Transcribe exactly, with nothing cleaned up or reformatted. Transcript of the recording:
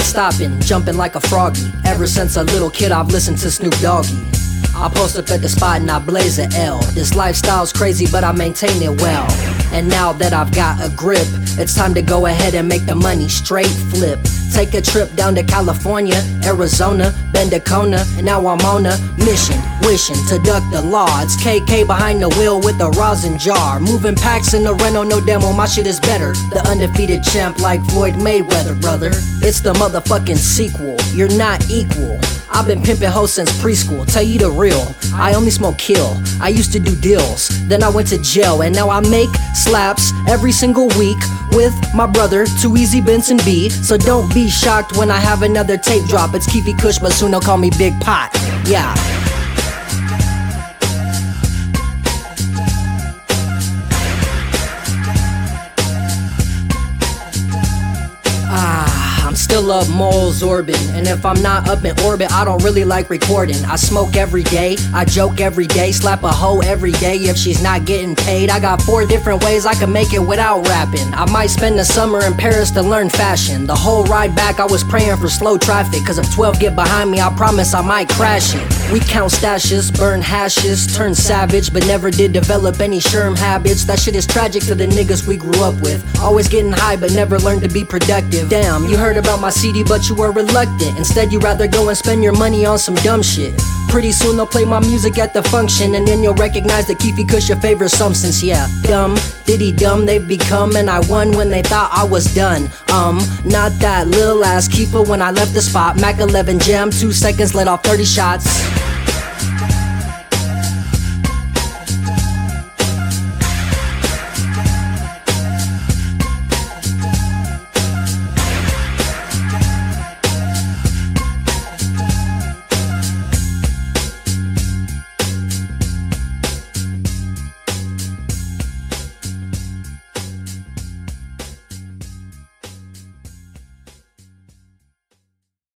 not stopping, jumping like a froggy. Ever since a little kid I've listened to Snoop Doggy. I post up at the spot and I blaze a L. This lifestyle's crazy but I maintain it well. And now that I've got a grip, it's time to go ahead and make the money straight flip. Take a trip down to California, Arizona, Bendacona, and now I'm on a mission, wishing to duck the law. It's K K behind the wheel with a rosin jar. Moving packs in the Renault, no demo, my shit is better. The undefeated champ like Floyd Mayweather, brother. It's the motherfucking sequel, you're not equal. I've been pimping hoes since preschool, tell you the real. I only smoke kill, I used to do deals. Then I went to jail and now I make slaps every single week with my brother, Too Easy Benson B. So don't be shocked when I have another tape drop. It's Keefy Kush, but soon they'll call me Big Pot. Yeah. I'm still up Moles Orbit, and if I'm not up in orbit, I don't really like recording. I smoke every day, I joke every day, slap a hoe every day if she's not getting paid. I got four different ways I can make it without rapping. I might spend the summer in Paris to learn fashion. The whole ride back I was praying for slow traffic, cause if twelve get behind me, I promise I might crash it. We count stashes, burn hashes, turn savage, but never did develop any sherm habits. That shit is tragic to the niggas we grew up with. Always getting high but never learned to be productive. Damn, you heard about my C D but you were reluctant. Instead you rather go and spend your money on some dumb shit. Pretty soon they'll play my music at the function, and then you'll recognize that Keefy Kush your favorite substance. Yeah, dumb, diddy dumb they've become, and I won when they thought I was done. Um, not that lil ass keeper when I left the spot. Mac eleven jam, two seconds, let off thirty shots.